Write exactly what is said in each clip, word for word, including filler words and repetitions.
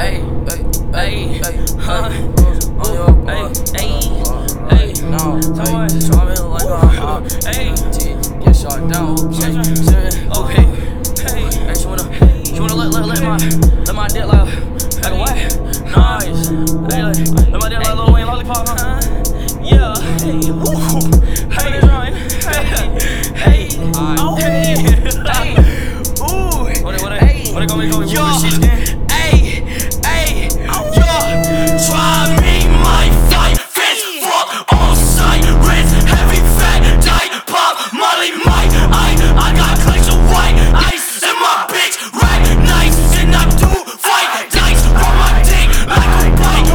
Hey, hey, hey, huh? On your bar, hey, hey, no, hey, driving like a hop, hey, get shot down, hey, okay, hey, hey, she wanna, she wanna let, let, let my, let my dick like, like a what? Nice, hey, let, let my dick like Lil Wayne lollipop, huh? Yeah, hey, woo, hey, hey, hey, oh, hey, hey, ooh, what it, what it, hey, what it gonna be, gonna be, yo, hey, hey, yeah, try me, my fight, fist, fuck, all sirens, heavy, fat, tight, pop, molly, my, I, I got clicks of white, ice, in my bitch, right, nice, and I do fight, dice, roll my dick, like a bike,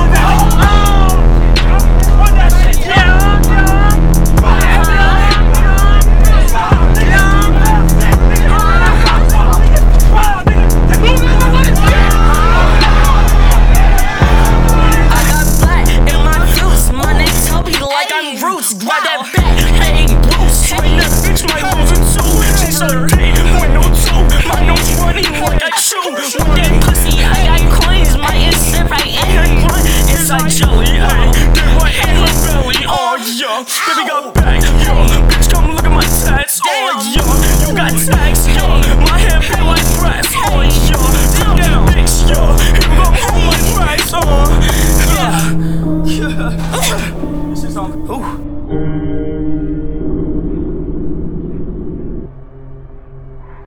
What that shit, yeah, roots, grab that back, hey, Bruce, train that bitch, my moves in two, she's so dead, with no two, my nose running like I chew, with that pussy, I got coins, my instant right in her grunt, inside jelly, ayy, then right in her belly, oh yeah, baby got